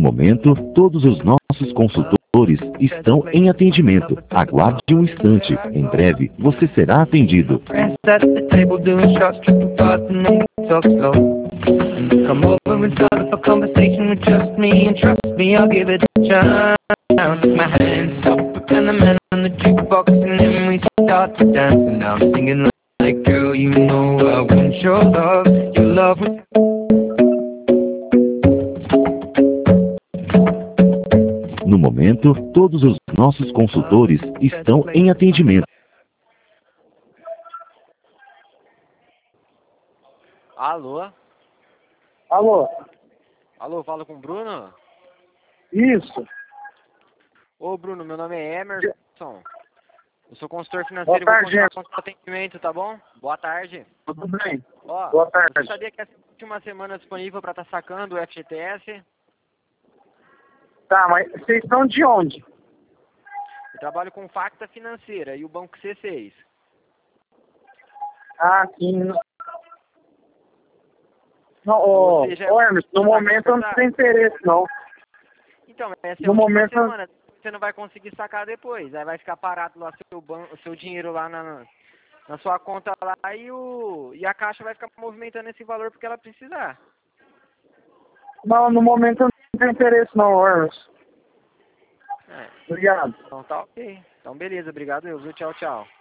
momento, todos os nossos consultores estão em atendimento. Aguarde um instante. Em breve, você será atendido. Come over and start up a conversation with just me, and trust me, I'll give it a chance. My hands up, and the man on the jukebox, and then we start to dance. And I'm singing like, girl, you know I want your love, your love. No momento, todos os nossos consultores estão em atendimento. Alô? Alô? Alô, falo com o Bruno? Isso. Ô, Bruno, meu nome é Emerson. Eu sou consultor financeiro Boa tarde, e vou continuar com o atendimento, tá bom? Boa tarde. Tudo bem. Ó, Boa tarde. você sabia que essa é a última semana disponível para estar sacando o FGTS? Tá, mas vocês estão de onde? Eu trabalho com Facta Financeira e o Banco C6. Ah, sim. Não, ô, Hermes, no momento eu não tenho interesse, não. Então, essa é a No última momento semana. Você não vai conseguir sacar depois. Aí vai ficar parado lá o seu dinheiro lá na sua conta lá e a Caixa vai ficar movimentando esse valor porque ela precisar. Não, no momento eu não tenho interesse, não, Hermes. É. Obrigado. Então tá ok. Então beleza, obrigado eu, viu? Tchau, tchau.